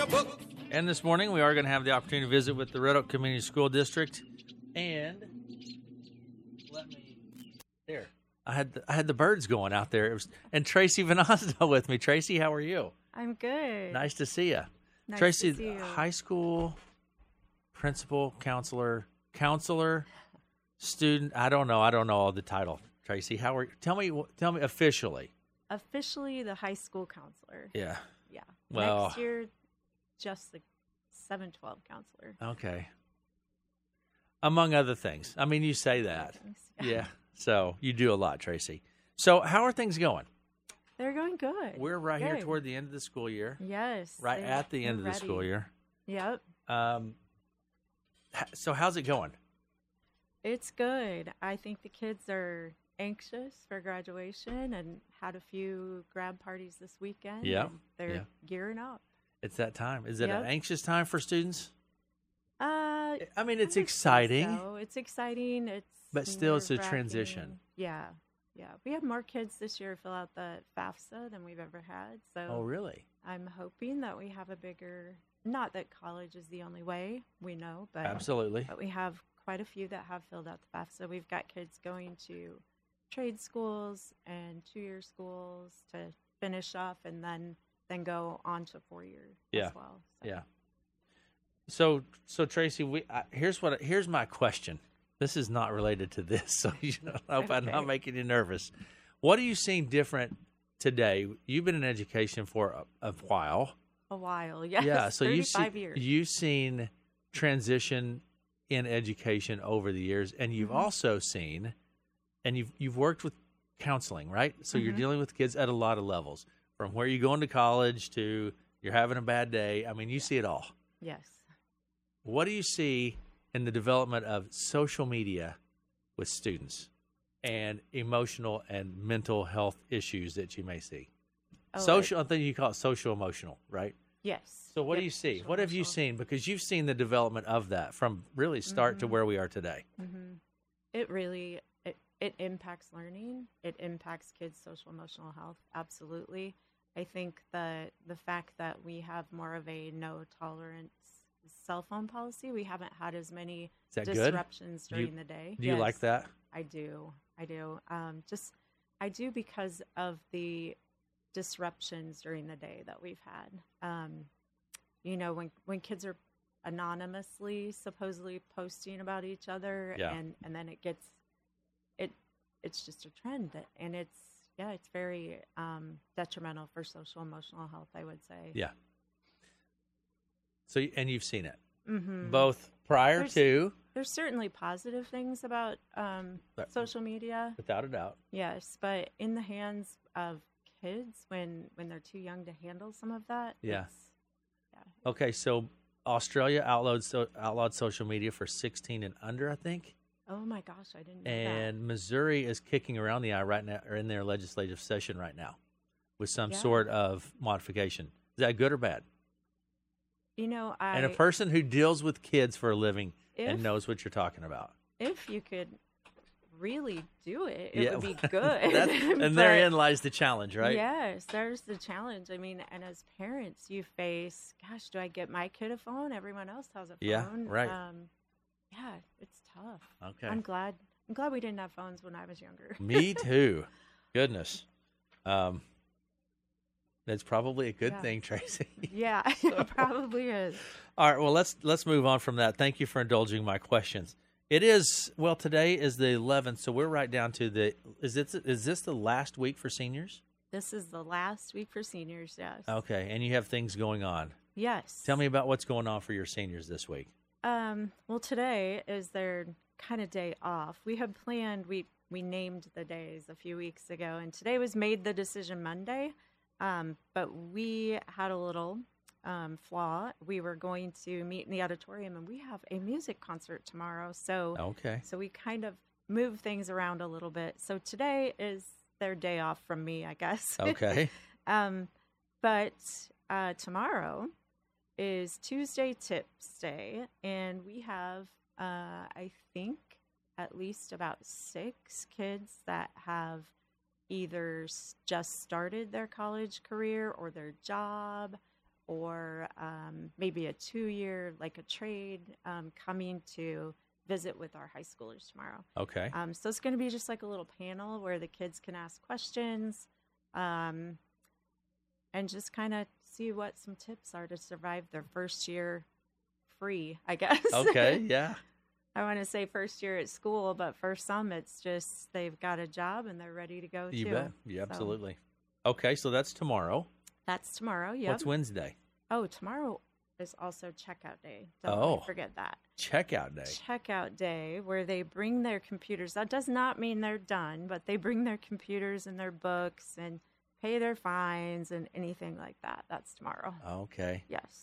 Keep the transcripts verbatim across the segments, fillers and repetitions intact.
book. And this morning we are going to have the opportunity to visit with the Red Oak Community School District. And let me there. I had the, I had the birds going out there. It was, and Tracy Venazzo with me. Tracy, how are you? I'm good. Nice to see you. Nice Tracy, to see you. High school principal, counselor, counselor, student. I don't know. I don't know all the title. Tracy, how are you? Tell me, tell me officially. Officially the high school counselor. Yeah. Yeah. Well, next year, just the seven twelve counselor. Okay. Among other things. I mean, you say that. Yeah. Yeah. So you do a lot, Tracy. So how are things going? They're going good. We're right good. here toward the end of the school year. Yes. Right they, at the end of the ready. school year. Yep. Um. So how's it going? It's good. I think the kids are anxious for graduation and had a few grad parties this weekend. Yeah. They're yeah. gearing up. It's that time. Is it Yep. an anxious time for students? Uh, I mean, it's I would say exciting. So. It's exciting. It's But still, it's a nerve-wracking. transition. Yeah, yeah. We had more kids this year fill out the FAFSA than we've ever had. So Oh, really? I'm hoping that we have a bigger. Not that college is the only way, we know, but Absolutely. But we have quite a few that have filled out the FAFSA. We've got kids going to trade schools and two-year schools to finish off, and then then go on to four-year Yeah. as well. So. Yeah. So, so Tracy, we uh, here's what here's my question. This is not related to this, so you know, I hope I'm Okay. not making you nervous. What are you seeing different today? You've been in education for a, a while. A while, yes. Yeah. So you see, thirty-five years. you've seen transition in education over the years, and you've Mhm. also seen, and you've you've worked with counseling, right? So you're Mhm. dealing with kids at a lot of levels, from where you're going to college to you're having a bad day. I mean, you see it all. Yes. What do you see in the development of social media with students and emotional and mental health issues that you may see? Oh, social, I think you call it social emotional, right? Yes. So what do Yep, you see? social What have you emotional. seen? Because you've seen the development of that from really start to Mhm. where we are today. Mm-hmm. It really it, it impacts learning. It impacts kids' social emotional health. Absolutely. I think that the fact that we have more of a no tolerance cell phone policy, we haven't had as many Is that good? disruptions Do you- during the day. Do you Yes, like that? I do. I do. Um, just I do because of the disruptions during the day that we've had. Um, you know, when when kids are anonymously supposedly posting about each other, Yeah. and and then it gets it it's just a trend that, and it's yeah it's very um, detrimental for social emotional health, I would say. Yeah. So, and you've seen it Mm-hmm. both prior There's- to, There's certainly positive things about um, But- social media. without a doubt. Yes, but in the hands of kids, when when they're too young to handle some of that, Yeah. it's, yeah, Okay, so Australia outlawed so, outlawed social media for sixteen and under, I think. oh my gosh, I didn't know And Missouri is kicking around the eye right now, or in their legislative session right now, with some Yeah. sort of modification. Is that good or bad? that. You know, I And a person who deals with kids for a living if and knows what you're talking about. if you could really do it, it Yeah, would be good. That's, and But therein lies the challenge, right? Yes, there's the challenge. I mean, and as parents, you face, gosh, do I get my kid a phone? Everyone else has a phone. Yeah, right. Um, yeah, it's tough. Okay. I'm glad. I'm glad we didn't have phones when I was younger. Me too. Goodness. Um, that's probably a good Yeah. thing, Tracy. Yeah, it probably is. All right. Well, let's let's move on from that. Thank you for indulging my questions. It is well. Today is the eleventh, so we're right down to the. Is it is this the last week for seniors? This is the last week for seniors, yes. Okay, and you have things going on. Yes. Tell me about what's going on for your seniors this week. Um, well, today is their kind of day off. We had planned, we, we named the days a few weeks ago, and today was Made the Decision Monday. Um, but we had a little um, flaw. We were going to meet in the auditorium, and we have a music concert tomorrow. So, Okay. so we kind of moved things around a little bit. So today is their day off from me, I guess. Okay. um, but uh, tomorrow is Tuesday Tips Day, and we have, uh, I think, at least about six kids that have either s- just started their college career or their job, or um, um, maybe a two-year, like a trade, um, coming to visit with our high schoolers tomorrow. Okay. Um, so it's going to be just like a little panel where the kids can ask questions um, and just kind of see what some tips are to survive their first year free, I guess. Okay, yeah. I want to say first year at school, but for some, it's just they've got a job and they're ready to go You too. bet. Yeah, So absolutely. Okay, so that's tomorrow. that's tomorrow. Yep. What's Wednesday? Oh, tomorrow is also checkout day. Don't Oh. forget that. Checkout day. Checkout day where they bring their computers. That does not mean they're done, but they bring their computers and their books and pay their fines and anything like that. That's tomorrow. Okay. Yes.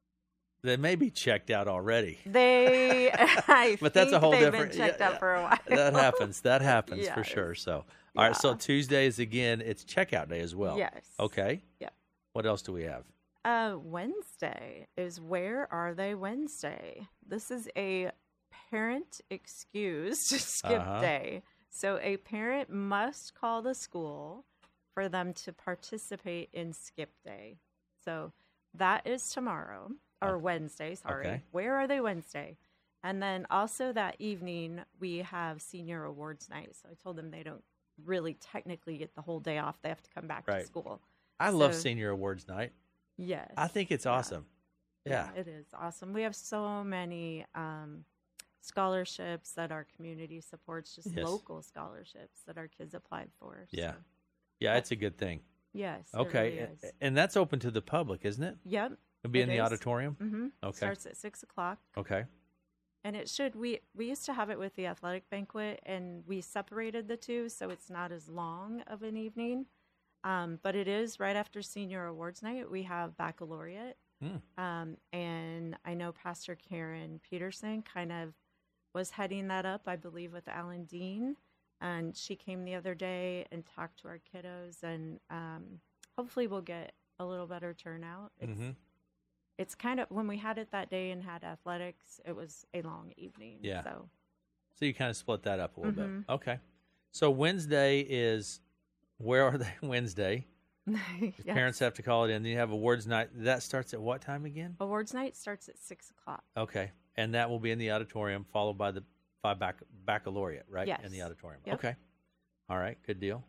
They may be checked out already. They, I But that's a think whole they've different- been checked yeah, out yeah. for a while. That happens. That happens for Yes. sure. So, all right. So Yeah. Tuesday is again. It's checkout day as well. Yes. Okay. Yep. What else do we have? Uh, Wednesday is Where Are They Wednesday? This is a parent excused skip Uh-huh. day. So a parent must call the school for them to participate in skip day. So that is tomorrow or Okay. Wednesday, sorry. Okay. Where Are They Wednesday? And then also that evening we have senior awards night. So I told them they don't really technically get the whole day off. They have to come back Right. to school. I love So- senior awards night. Yes. I think it's Yeah. awesome. Yeah. It is awesome. We have so many um, scholarships that our community supports, just Yes. local scholarships that our kids applied for. Yeah. So, Yeah, it's a good thing. yes. it Okay. really a- is. And that's open to the public, isn't it? Yep. It'll be It in the is. auditorium. Mm-hmm. Okay. Starts at six o'clock. Okay. And it should, we, we used to have it with the athletic banquet and we separated the two so it's not as long of an evening. Um, but it is right after senior awards night. We have baccalaureate. Hmm. Um, and I know Pastor Karen Peterson kind of was heading that up, I believe, with Alan Dean. And she came the other day and talked to our kiddos. And um, hopefully we'll get a little better turnout. It's, Mm-hmm. it's kind of, when we had it that day and had athletics, it was a long evening. Yeah. So, So you kind of split that up a little Mhm. bit. Okay. So Wednesday is Where Are They Wednesday? yes. Parents have to call it in. Then you have awards night. That starts at what time again? Awards night starts at six o'clock. Okay. And that will be in the auditorium, followed by the by bac- baccalaureate, right? Yes. In the auditorium. Yep. Okay. All right. Good deal.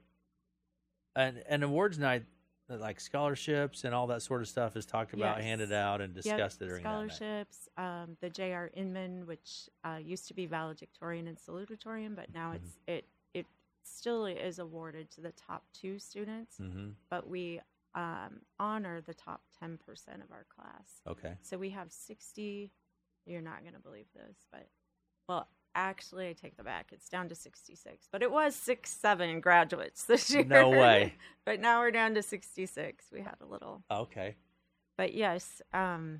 And and awards night, like scholarships and all that sort of stuff, is talked about, Yes. handed out, and discussed Yep, during that night. scholarships, um, the J R Inman, which uh, used to be valedictorian and salutatorian, but now it's it it still is awarded to the top two students, Mm-hmm. but we um, honor the top ten percent of our class. Okay. So we have sixty. You're not going to believe this, but well, actually, I take the back. It's down to sixty-six, but it was six seven graduates this year. No way. But now we're down to sixty-six. We had a little. Okay. But yes, um,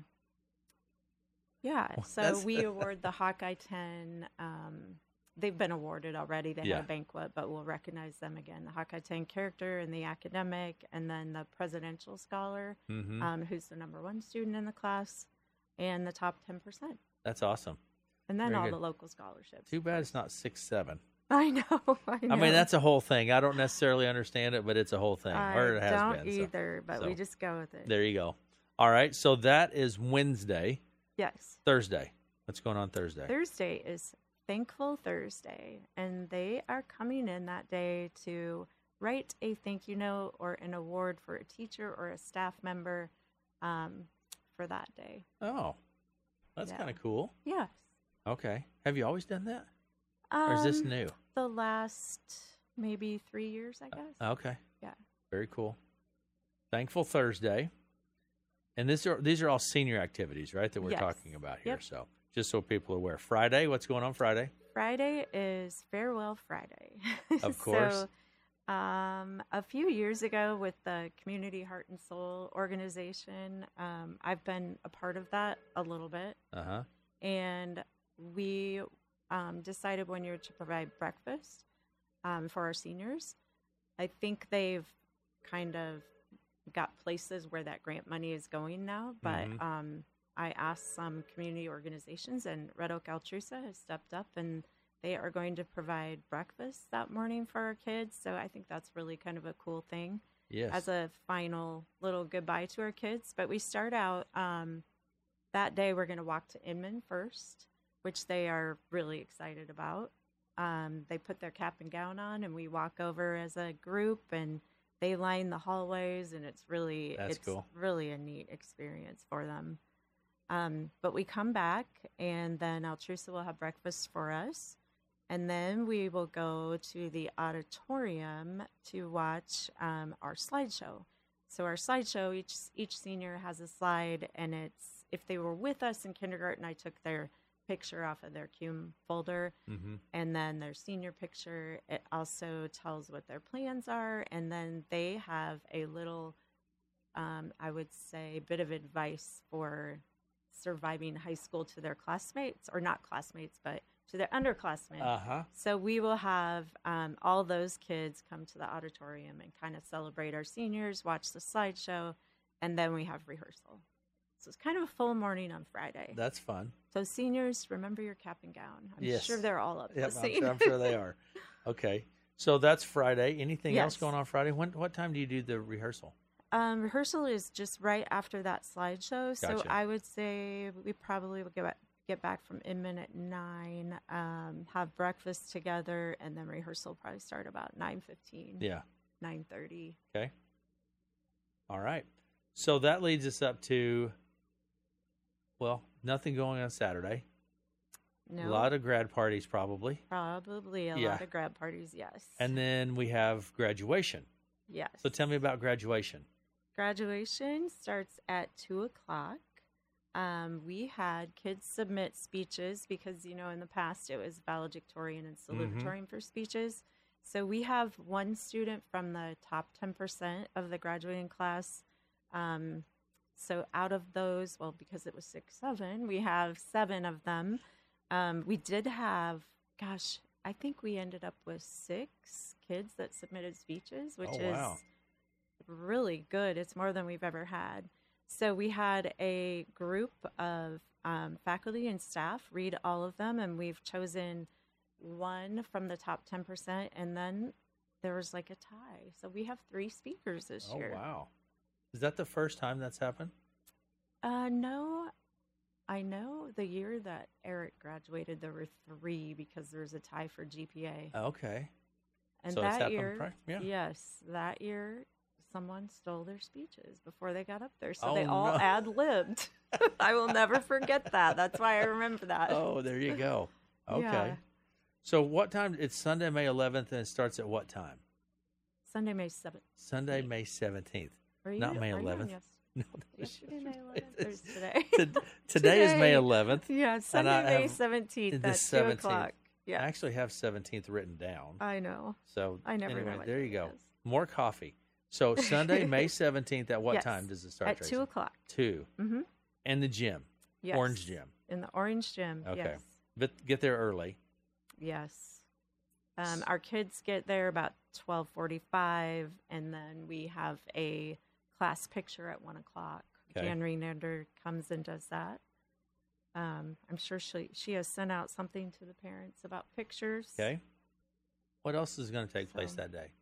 yeah. Well, So that's- we award the Hawkeye ten. Um, they've been awarded already. They Yeah. had a banquet, but we'll recognize them again. The Hawkeye ten character and the academic, and then the presidential scholar, Mm-hmm. um, who's the number one student in the class, and the top ten percent. That's awesome. And then Very all good. the local scholarships. Too of bad it's course. not six seven. I know. I know. I mean, that's a whole thing. I don't necessarily understand it, but it's a whole thing. I or it has don't been. so either, but so. we just go with it. There you go. All right. So that is Wednesday. Yes. Thursday. What's going on Thursday? Thursday is Thankful Thursday, and they are coming in that day to write a thank you note or an award for a teacher or a staff member um, for that day. Oh, that's Yeah. kind of cool. Yes. Okay. Have you always done that? Um, Or is this new? The last maybe three years, I guess. Okay. Yeah. Very cool. Thankful Thursday. And these are these are all senior activities, right, that we're Yes. talking about here. Yep. So just so people are aware. Friday, what's going on Friday? Friday is Farewell Friday. Of course. So, um, a few years ago with the Community Heart and Soul organization, um, I've been a part of that a little bit. Uh-huh. And we um, decided one year to provide breakfast um, for our seniors. I think they've kind of got places where that grant money is going now, but Mhm. um, I asked some community organizations, and Red Oak Altrusa has stepped up, and they are going to provide breakfast that morning for our kids. So I think that's really kind of a cool thing Yes. as a final little goodbye to our kids. But we start out um, that day we're going to walk to Inman first, which they are really excited about. Um, they put their cap and gown on, and we walk over as a group, and they line the hallways, and it's really That's it's cool. really a neat experience for them. Um, but we come back, and then Altrusa will have breakfast for us, and then we will go to the auditorium to watch um, our slideshow. So our slideshow, each each senior has a slide, and it's if they were with us in kindergarten, I took their picture off of their C U M folder, Mm-hmm. and then their senior picture. It also tells what their plans are, and then they have a little, um, I would say, bit of advice for surviving high school to their classmates, or not classmates, but to their underclassmen. Uh-huh. So we will have um, all those kids come to the auditorium and kind of celebrate our seniors, watch the slideshow, and then we have rehearsal. So it's kind of a full morning on Friday. That's fun. So seniors, remember your cap and gown. I'm Yes. sure they're all up Yep, to I'm, see. sure, I'm sure they are. Okay. So that's Friday. Anything else Yes. going on Friday? When? What time do you do the rehearsal? Um, rehearsal is just right after that slideshow. So Gotcha. I would say we probably will get back, get back from Inman at nine, um, have breakfast together, and then rehearsal will probably start about nine fifteen, Yeah. nine thirty. Okay. All right. So that leads us up to, well, nothing going on Saturday. No, A lot of grad parties probably. probably a Yeah. lot of grad parties, yes. And then we have graduation. yes. So tell me about graduation. Graduation starts at two o'clock. Um, we had kids submit speeches because, you know, in the past it was valedictorian and salutatorian for speeches. So we have one student from the top ten percent of the graduating class. Um, so out of those, well, because it was six, seven, we have seven of them. Um, we did have, gosh, I think we ended up with six kids that submitted speeches, which Oh, is wow. really good. It's more than we've ever had. So we had a group of um, faculty and staff read all of them, and we've chosen one from the top ten percent, and then there was like a tie. So we have three speakers this Oh, year. wow. Is that the first time that's happened? Uh, no, I know the year that Eric graduated, there were three because there was a tie for G P A. Okay. And So it's that happened year, pri- yeah. yes, that year, someone stole their speeches before they got up there. So Oh, they all no. ad-libbed. I will never forget that. That's why I remember that. Oh, there you go. Okay. Yeah. So what time? It's Sunday, May eleventh, and it starts at what time? Sunday, May seventh. Sunday, May seventeenth. Are you, Not May are you on eleventh. yes- No, that was Yesterday, May eleventh? Or It's- today? to- Today is May Today. eleventh. Yeah, Sunday, I May have seventeenth the at two seventeenth. o'clock. I Yeah, actually have seventeenth written down. I know. So I never anyway, know what there day you go. it is. More coffee. So Sunday, May seventeenth. At what Yes. time does it start? At Tracy? two o'clock. Two. Mm-hmm. And the gym, Yes. Orange Gym. In the Orange Gym. Okay. Yes. But get there early. Yes. Um, our kids get there about twelve forty-five, and then we have a class picture at one o'clock. Okay. Jan Renander comes and does that. Um, I'm sure she she has sent out something to the parents about pictures. Okay. What else is going to take place So- that day?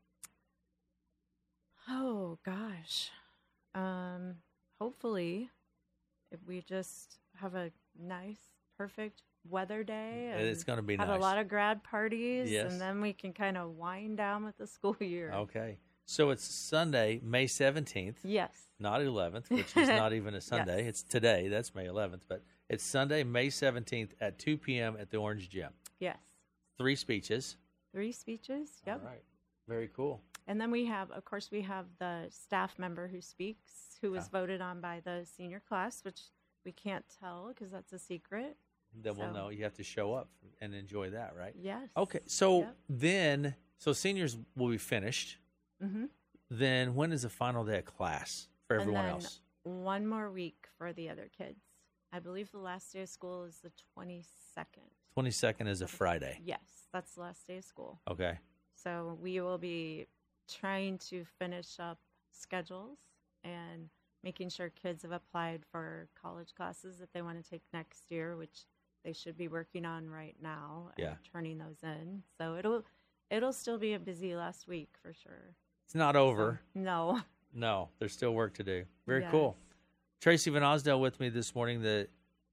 Oh gosh. Um, hopefully, if we just have a nice, perfect weather day, and It's going to be have nice. a lot of grad parties, Yes. and then we can kind of wind down with the school year. Okay. So it's Sunday, May seventeenth, Yes. not eleventh, which is not even a Sunday. Yes. It's today. That's May eleventh. But it's Sunday, May seventeenth at two p.m. at the Orange Gym. Yes. Three speeches. Three speeches. Yep. All right. Very cool. And then we have, of course, we have the staff member who speaks, who was Yeah. voted on by the senior class, which we can't tell because that's a secret. Then we'll So- know you have to show up and enjoy that, right? Yes. Okay. So Yep. then, so seniors will be finished. Mm-hmm. Then when is the final day of class for everyone and then else? One more week for the other kids. I believe the last day of school is the twenty-second. twenty-second is a Friday. Yes, that's the last day of school. Okay. So we will be trying to finish up schedules and making sure kids have applied for college classes that they want to take next year, which they should be working on right now and Yeah. turning those in. So it'll it'll still be a busy last week for sure. It's not over. So, no. No, there's still work to do. Very Yes. cool. Tracy Van Osdale with me this morning, the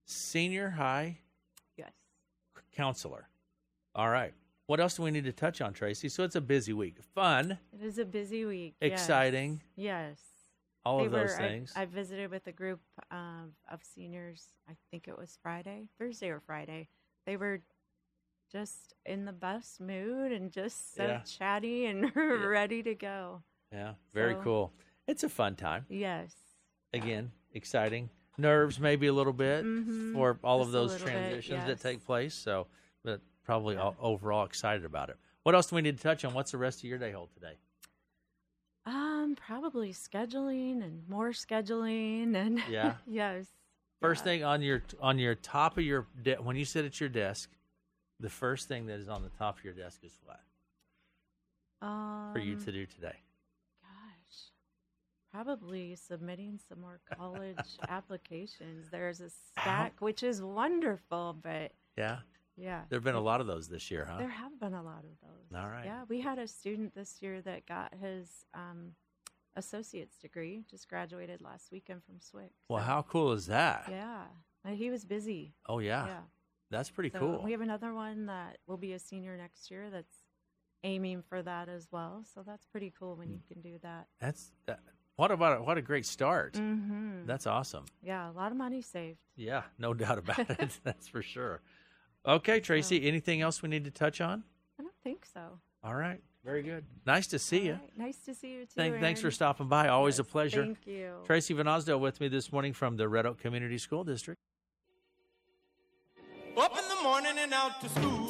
senior high Yes. counselor. All right. What else do we need to touch on, Tracy? So it's a busy week. Fun, It is a busy week. yes. exciting, Yes. all They of those were- I- things. I, visited with a group of, of seniors. I think it was Friday, Thursday or Friday. They were just in the best mood and just so Yeah. chatty and ready to go. yeah, very so- cool. It's a fun time. Yes. Again, exciting. Nerves maybe a little bit Mhm. for all of Just a those little bit, transitions that yes. take place. So, but probably Yeah. all, overall excited about it. What else do we need to touch on? What's the rest of your day hold today? Um, probably scheduling and more scheduling and Yeah. yes. First yeah. thing on your on your top of your de- when you sit at your desk, the first thing that is on the top of your desk is what um, for you to do today? Gosh, probably submitting some more college applications. There's a stack, which is wonderful, but Yeah, yeah, there have been a lot of those this year, huh? there have been a lot of those. All right. Yeah, we had a student this year that got his um, associate's degree, just graduated last weekend from S W I C. Well, so, how cool is that? Yeah, uh, he was busy. Oh yeah, Yeah. that's pretty So cool. we have another one that will be a senior next year that's aiming for that as well. So that's pretty cool when you can do that. That's that, what about what a great start. Mm-hmm. That's awesome. Yeah, a lot of money saved. Yeah, no doubt about it. That's for sure. Okay, Tracy, anything else we need to touch on? I don't think so. All right, very good. Nice to see All you. right, nice to see you too. Thank, thanks for Aaron. stopping by. Always a Yes, pleasure. Thank you. Tracy Van Osdale with me this morning from the Red Oak Community School District. Up in the morning and out to school.